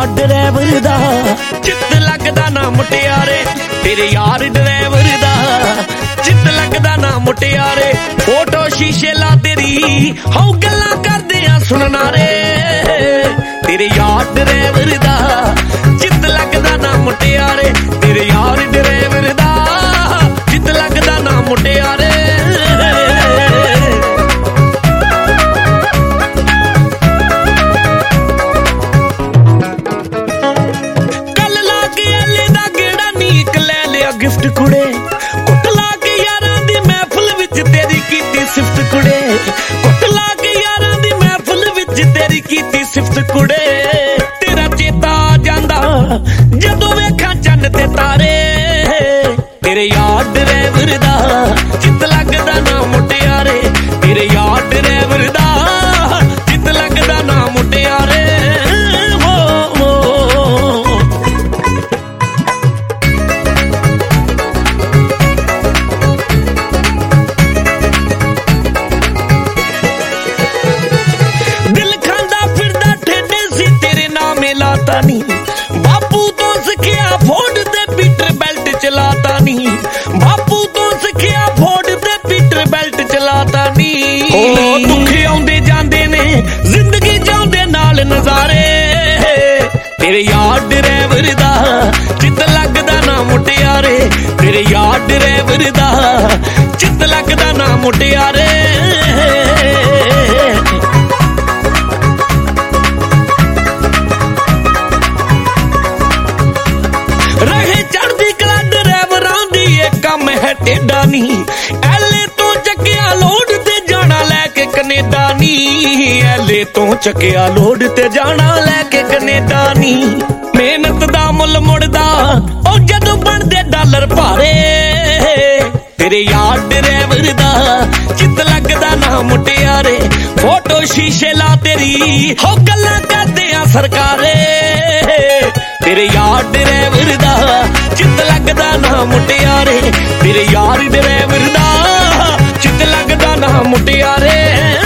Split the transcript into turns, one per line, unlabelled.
यार ड्राइवर दा चित लगदा ना मुटियारे, तेरे यार ड्राइवर दा चित लगदा ना मुटियारे। फोटो शीशे ला तेरी हौ गल्लां करदे आ सुनना रे, तेरे यार ड्राइवर दा चित लगदा ना मुटियारे, तेरे यार ड्राइवर दा चित लगदा ना मुटियारे। गिफ्ट कुड़े कुट ला के यारां दी महफिल विच तेरी कीती सिफत कुड़े, कुट ला के यारां दी महफिल विच तेरी कीती सिफत कुड़े। तेरा चेता आ जांदा जदों वेखां चन्न ते तारे, तेरे यार ड्राइवर दा चित लगदा ना मुटियारे, तेरे यार ड्राइवर दा चित लगदा ना मुटियारे। बापू तो सिखिया फोर्ड ते पीटर बेल्ट चलाता नी, बापू तो सिखिया फोर्ड ते पीटर बेल्ट चलाता नी। दुख आउंदे जांदे ने जिंदगी चाहुंदे नाल नजारे, तेरे यार ड्राइवर दा चित लगदा ना मुटियारे, तेरे यार ड्राइवर दा चित लगदा ना मुटियारे। कम है टेढ़ा नी, एले तो चकिया लोड ते जाना लैके कनेडा नी, एले तो चकिया लोड ते जाना लैके कनेडा नी। मेहनत दा मुल मुड़दा ओ जदों बनदे डॉलर भारे, तेरे यार ड्राइवर दा चित लगदा ना मुटियारे। फोटो शीशे ला तेरी हो गल्लां करदे आ सरकारे, तेरे यार ड्राइवर दा चित लगदा ना मुटियारे, तेरे यार ड्राइवर दा चित लगदा ना मुटियारे।